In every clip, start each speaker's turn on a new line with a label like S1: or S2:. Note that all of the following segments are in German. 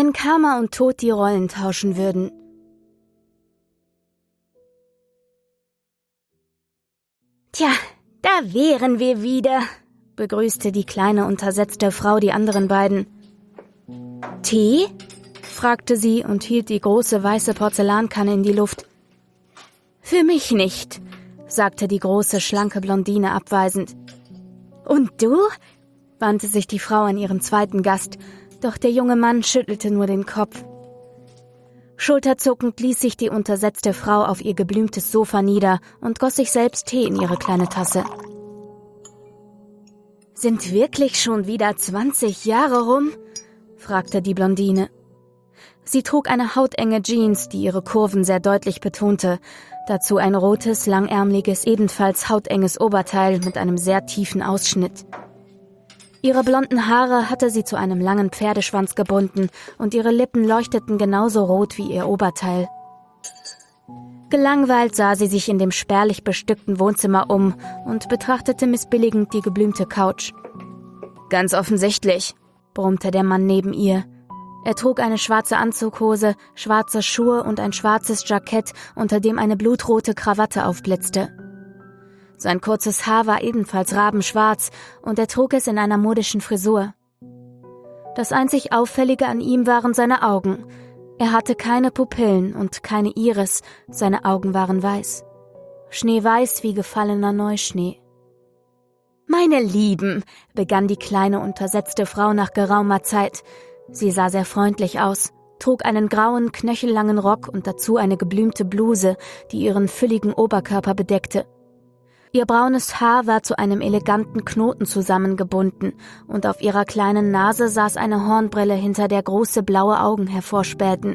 S1: Wenn Karma und Tod die Rollen tauschen würden. »Tja, da wären wir wieder«, begrüßte die kleine, untersetzte Frau die anderen beiden. »Tee?« fragte sie und hielt die große weiße Porzellankanne in die Luft. »Für mich nicht«, sagte die große, schlanke Blondine abweisend. »Und du?« wandte sich die Frau an ihren zweiten Gast, doch der junge Mann schüttelte nur den Kopf. Schulterzuckend ließ sich die untersetzte Frau auf ihr geblümtes Sofa nieder und goss sich selbst Tee in ihre kleine Tasse. »Sind wirklich schon wieder 20 Jahre rum?« fragte die Blondine. Sie trug eine hautenge Jeans, die ihre Kurven sehr deutlich betonte, dazu ein rotes, langärmliches, ebenfalls hautenges Oberteil mit einem sehr tiefen Ausschnitt. Ihre blonden Haare hatte sie zu einem langen Pferdeschwanz gebunden und ihre Lippen leuchteten genauso rot wie ihr Oberteil. Gelangweilt sah sie sich in dem spärlich bestückten Wohnzimmer um und betrachtete missbilligend die geblümte Couch. »Ganz offensichtlich«, brummte der Mann neben ihr. Er trug eine schwarze Anzughose, schwarze Schuhe und ein schwarzes Jackett, unter dem eine blutrote Krawatte aufblitzte. Sein kurzes Haar war ebenfalls rabenschwarz und er trug es in einer modischen Frisur. Das einzig Auffällige an ihm waren seine Augen. Er hatte keine Pupillen und keine Iris, seine Augen waren weiß. Schneeweiß wie gefallener Neuschnee. »Meine Lieben«, begann die kleine, untersetzte Frau nach geraumer Zeit. Sie sah sehr freundlich aus, trug einen grauen, knöchellangen Rock und dazu eine geblümte Bluse, die ihren fülligen Oberkörper bedeckte. Ihr braunes Haar war zu einem eleganten Knoten zusammengebunden und auf ihrer kleinen Nase saß eine Hornbrille, hinter der große blaue Augen hervorspähten.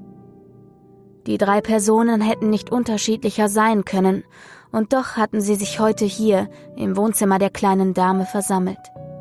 S1: Die 3 Personen hätten nicht unterschiedlicher sein können, und doch hatten sie sich heute hier im Wohnzimmer der kleinen Dame versammelt.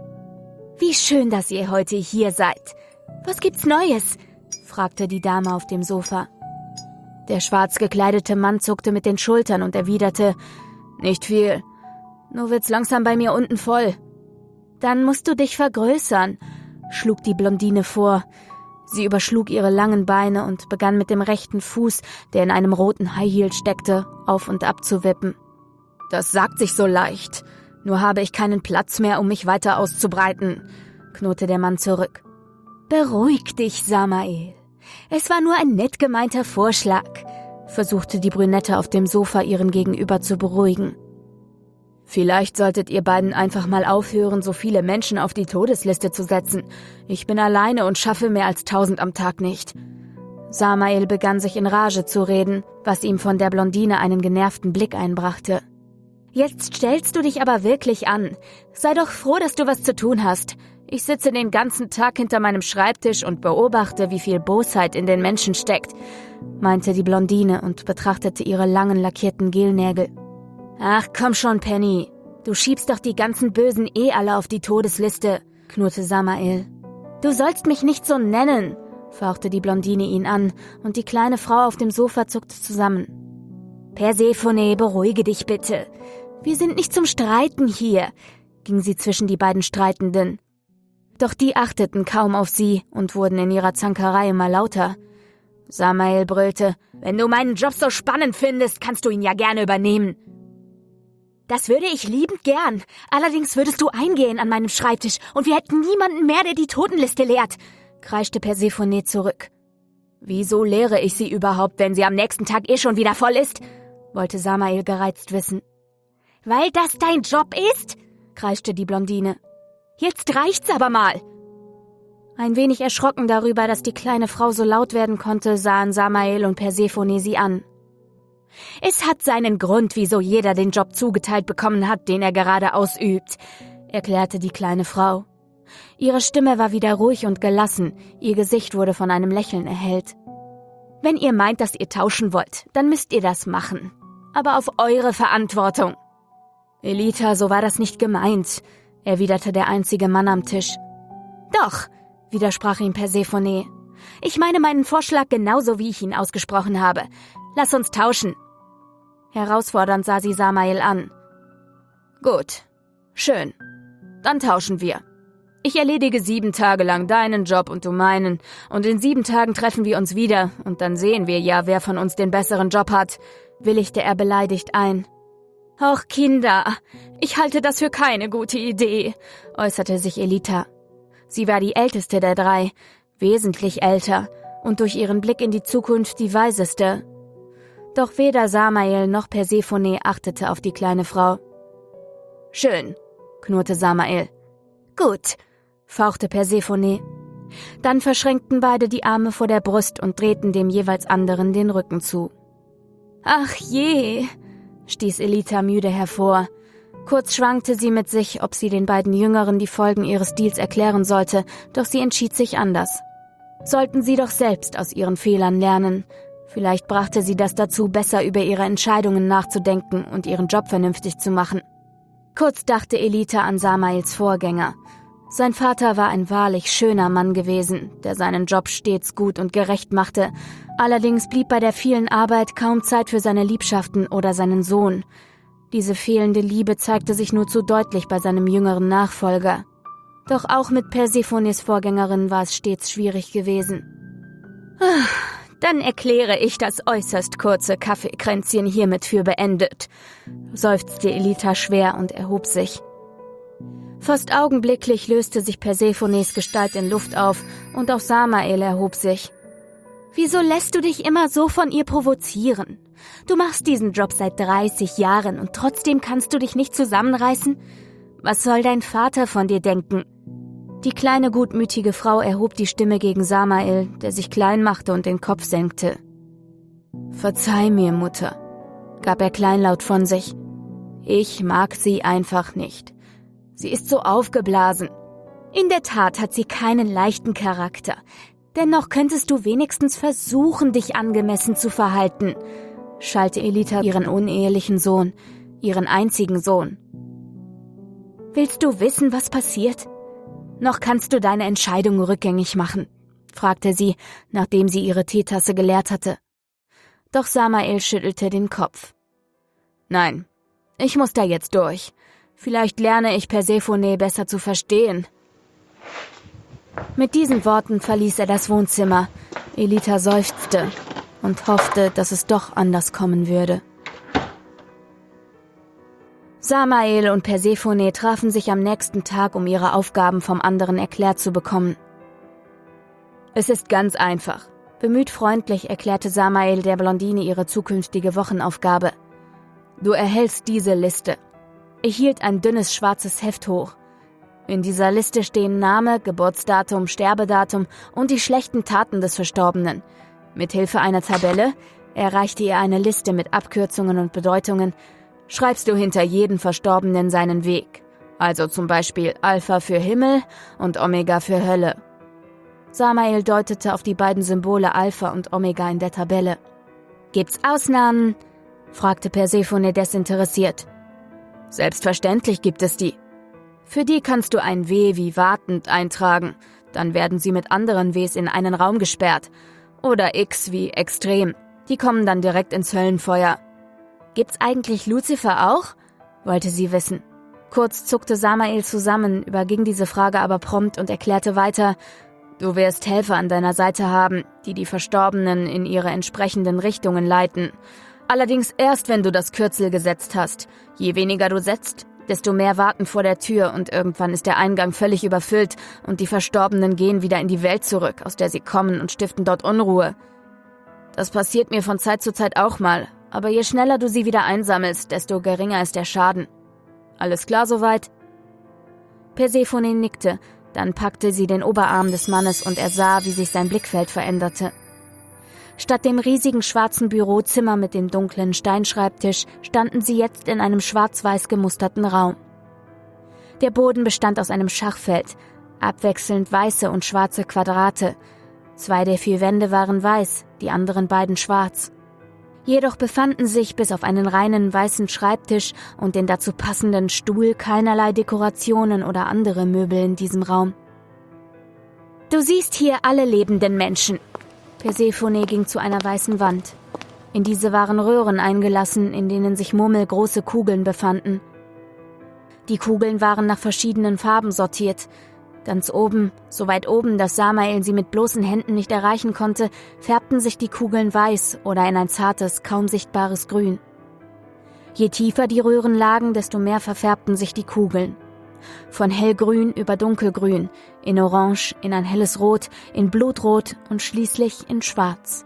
S1: »Wie schön, dass ihr heute hier seid. Was gibt's Neues?« fragte die Dame auf dem Sofa. Der schwarz gekleidete Mann zuckte mit den Schultern und erwiderte: »Nicht viel. Nur wird's langsam bei mir unten voll.« »Dann musst du dich vergrößern«, schlug die Blondine vor. Sie überschlug ihre langen Beine und begann mit dem rechten Fuß, der in einem roten High Heel steckte, auf und ab zu wippen. »Das sagt sich so leicht. Nur habe ich keinen Platz mehr, um mich weiter auszubreiten«, knurrte der Mann zurück. »Beruhig dich, Samael. Es war nur ein nett gemeinter Vorschlag«, versuchte die Brünette auf dem Sofa ihren Gegenüber zu beruhigen. »Vielleicht solltet ihr beiden einfach mal aufhören, so viele Menschen auf die Todesliste zu setzen. Ich bin alleine und schaffe mehr als 1000 am Tag nicht.« Samael begann sich in Rage zu reden, was ihm von der Blondine einen genervten Blick einbrachte. »Jetzt stellst du dich aber wirklich an. Sei doch froh, dass du was zu tun hast. Ich sitze den ganzen Tag hinter meinem Schreibtisch und beobachte, wie viel Bosheit in den Menschen steckt«, meinte die Blondine und betrachtete ihre langen, lackierten Gelnägel. »Ach, komm schon, Penny. Du schiebst doch die ganzen Bösen alle auf die Todesliste«, knurrte Samael. »Du sollst mich nicht so nennen«, fauchte die Blondine ihn an, und die kleine Frau auf dem Sofa zuckte zusammen. »Persephone, beruhige dich bitte. Wir sind nicht zum Streiten hier«, ging sie zwischen die beiden Streitenden. Doch die achteten kaum auf sie und wurden in ihrer Zankerei immer lauter. Samael brüllte: »Wenn du meinen Job so spannend findest, kannst du ihn ja gerne übernehmen.« »Das würde ich liebend gern. Allerdings würdest du eingehen an meinem Schreibtisch und wir hätten niemanden mehr, der die Totenliste leert«, kreischte Persephone zurück. »Wieso lehre ich sie überhaupt, wenn sie am nächsten Tag schon wieder voll ist?«, wollte Samael gereizt wissen. »Weil das dein Job ist?«, kreischte die Blondine. »Jetzt reicht's aber mal!« Ein wenig erschrocken darüber, dass die kleine Frau so laut werden konnte, sahen Samael und Persephone sie an. »Es hat seinen Grund, wieso jeder den Job zugeteilt bekommen hat, den er gerade ausübt«, erklärte die kleine Frau. Ihre Stimme war wieder ruhig und gelassen, ihr Gesicht wurde von einem Lächeln erhellt. »Wenn ihr meint, dass ihr tauschen wollt, dann müsst ihr das machen. Aber auf eure Verantwortung.« »Elita, so war das nicht gemeint«, erwiderte der einzige Mann am Tisch. »Doch«, widersprach ihm Persephone. »Ich meine meinen Vorschlag genauso, wie ich ihn ausgesprochen habe. Lass uns tauschen.« Herausfordernd sah sie Samael an. »Gut, schön, dann tauschen wir«, Ich erledige 7 Tage lang deinen Job und du meinen, und in 7 Tagen treffen wir uns wieder, und dann sehen wir ja, wer von uns den besseren Job hat«, willigte er beleidigt ein. »Och, Kinder, ich halte das für keine gute Idee«, äußerte sich Elita. Sie war die älteste der 3, wesentlich älter und durch ihren Blick in die Zukunft die weiseste. Doch weder Samael noch Persephone achtete auf die kleine Frau. »Schön«, knurrte Samael. »Gut«, fauchte Persephone. Dann verschränkten beide die Arme vor der Brust und drehten dem jeweils anderen den Rücken zu. »Ach je«, stieß Elita müde hervor. Kurz schwankte sie mit sich, ob sie den beiden Jüngeren die Folgen ihres Deals erklären sollte, doch sie entschied sich anders. Sollten sie doch selbst aus ihren Fehlern lernen. Vielleicht brachte sie das dazu, besser über ihre Entscheidungen nachzudenken und ihren Job vernünftig zu machen. Kurz dachte Elita an Samaels Vorgänger. Sein Vater war ein wahrlich schöner Mann gewesen, der seinen Job stets gut und gerecht machte. Allerdings blieb bei der vielen Arbeit kaum Zeit für seine Liebschaften oder seinen Sohn. Diese fehlende Liebe zeigte sich nur zu deutlich bei seinem jüngeren Nachfolger. Doch auch mit Persephones Vorgängerin war es stets schwierig gewesen. Dann erkläre ich das äußerst kurze Kaffeekränzchen hiermit für beendet, seufzte Elita schwer und erhob sich. Fast augenblicklich löste sich Persephones Gestalt in Luft auf und auch Samael erhob sich. »Wieso lässt du dich immer so von ihr provozieren? Du machst diesen Job seit 30 Jahren und trotzdem kannst du dich nicht zusammenreißen? Was soll dein Vater von dir denken?« Die kleine, gutmütige Frau erhob die Stimme gegen Samael, der sich klein machte und den Kopf senkte. »Verzeih mir, Mutter«, gab er kleinlaut von sich. »Ich mag sie einfach nicht. Sie ist so aufgeblasen. In der Tat hat sie keinen leichten Charakter. Dennoch könntest du wenigstens versuchen, dich angemessen zu verhalten«, schalt Elita ihren unehelichen Sohn, ihren einzigen Sohn. »Willst du wissen, was passiert? Noch kannst du deine Entscheidung rückgängig machen«, fragte sie, nachdem sie ihre Teetasse geleert hatte. Doch Samael schüttelte den Kopf. »Nein, ich muss da jetzt durch. Vielleicht lerne ich Persephone besser zu verstehen.« Mit diesen Worten verließ er das Wohnzimmer. Elita seufzte und hoffte, dass es doch anders kommen würde. Samael und Persephone trafen sich am nächsten Tag, um ihre Aufgaben vom anderen erklärt zu bekommen. »Es ist ganz einfach«, bemüht freundlich erklärte Samael der Blondine ihre zukünftige Wochenaufgabe. »Du erhältst diese Liste.« Ich hielt ein dünnes schwarzes Heft hoch. In dieser Liste stehen Name, Geburtsdatum, Sterbedatum und die schlechten Taten des Verstorbenen. Mithilfe einer Tabelle, er reichte ihr eine Liste mit Abkürzungen und Bedeutungen, schreibst du hinter jedem Verstorbenen seinen Weg. Also zum Beispiel Alpha für Himmel und Omega für Hölle. Samael deutete auf die beiden Symbole Alpha und Omega in der Tabelle. »Gibt's Ausnahmen?« fragte Persephone desinteressiert. »Selbstverständlich gibt es die. Für die kannst du ein W wie wartend eintragen, dann werden sie mit anderen Ws in einen Raum gesperrt. Oder X wie extrem, die kommen dann direkt ins Höllenfeuer.« »Gibt's eigentlich Luzifer auch?« wollte sie wissen. Kurz zuckte Samael zusammen, überging diese Frage aber prompt und erklärte weiter, »Du wirst Helfer an deiner Seite haben, die die Verstorbenen in ihre entsprechenden Richtungen leiten. Allerdings erst, wenn du das Kürzel gesetzt hast. Je weniger du setzt, desto mehr warten vor der Tür und irgendwann ist der Eingang völlig überfüllt und die Verstorbenen gehen wieder in die Welt zurück, aus der sie kommen und stiften dort Unruhe. Das passiert mir von Zeit zu Zeit auch mal, aber je schneller du sie wieder einsammelst, desto geringer ist der Schaden. Alles klar soweit?« Persephone nickte, dann packte sie den Oberarm des Mannes und er sah, wie sich sein Blickfeld veränderte. Statt dem riesigen schwarzen Bürozimmer mit dem dunklen Steinschreibtisch standen sie jetzt in einem schwarz-weiß gemusterten Raum. Der Boden bestand aus einem Schachfeld, abwechselnd weiße und schwarze Quadrate. 2 der 4 Wände waren weiß, die anderen beiden schwarz. Jedoch befanden sich bis auf einen reinen weißen Schreibtisch und den dazu passenden Stuhl keinerlei Dekorationen oder andere Möbel in diesem Raum. »Du siehst hier alle lebenden Menschen.« Persephone ging zu einer weißen Wand. In diese waren Röhren eingelassen, in denen sich murmelgroße Kugeln befanden. Die Kugeln waren nach verschiedenen Farben sortiert. Ganz oben, so weit oben, dass Samael sie mit bloßen Händen nicht erreichen konnte, färbten sich die Kugeln weiß oder in ein zartes, kaum sichtbares Grün. Je tiefer die Röhren lagen, desto mehr verfärbten sich die Kugeln. Von hellgrün über dunkelgrün, in orange, in ein helles Rot, in blutrot und schließlich in schwarz.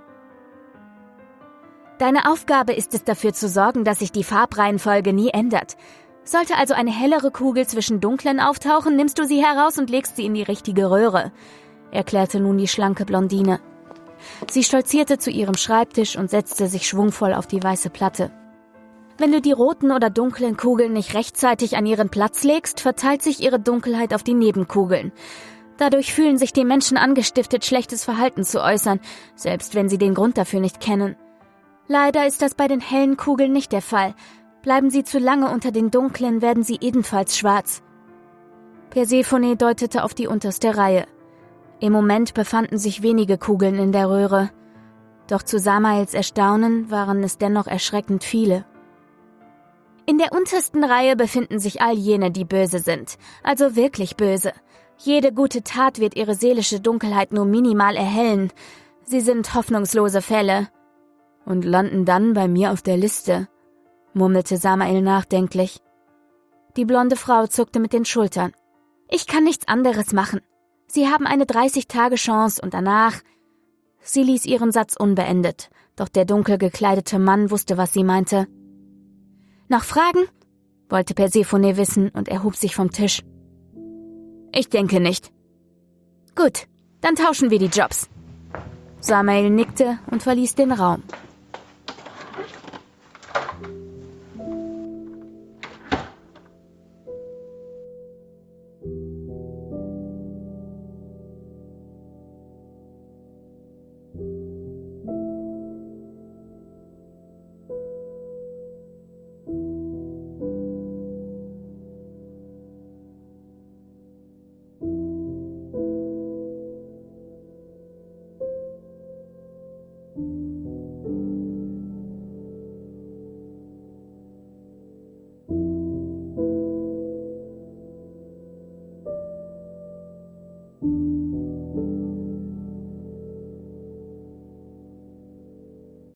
S1: Deine Aufgabe ist es, dafür zu sorgen, dass sich die Farbreihenfolge nie ändert. Sollte also eine hellere Kugel zwischen dunklen auftauchen, nimmst du sie heraus und legst sie in die richtige Röhre, erklärte nun die schlanke Blondine. Sie stolzierte zu ihrem Schreibtisch und setzte sich schwungvoll auf die weiße Platte. Wenn du die roten oder dunklen Kugeln nicht rechtzeitig an ihren Platz legst, verteilt sich ihre Dunkelheit auf die Nebenkugeln. Dadurch fühlen sich die Menschen angestiftet, schlechtes Verhalten zu äußern, selbst wenn sie den Grund dafür nicht kennen. Leider ist das bei den hellen Kugeln nicht der Fall. Bleiben sie zu lange unter den dunklen, werden sie ebenfalls schwarz. Persephone deutete auf die unterste Reihe. Im Moment befanden sich wenige Kugeln in der Röhre. Doch zu Samaels Erstaunen waren es dennoch erschreckend viele. In der untersten Reihe befinden sich all jene, die böse sind, also wirklich böse. Jede gute Tat wird ihre seelische Dunkelheit nur minimal erhellen. Sie sind hoffnungslose Fälle. Und landen dann bei mir auf der Liste, murmelte Samael nachdenklich. Die blonde Frau zuckte mit den Schultern. Ich kann nichts anderes machen. Sie haben eine 30-Tage-Chance und danach... Sie ließ ihren Satz unbeendet, doch der dunkel gekleidete Mann wusste, was sie meinte. Noch Fragen? Wollte Persephone wissen und erhob sich vom Tisch. Ich denke nicht. Gut, dann tauschen wir die Jobs. Samael nickte und verließ den Raum.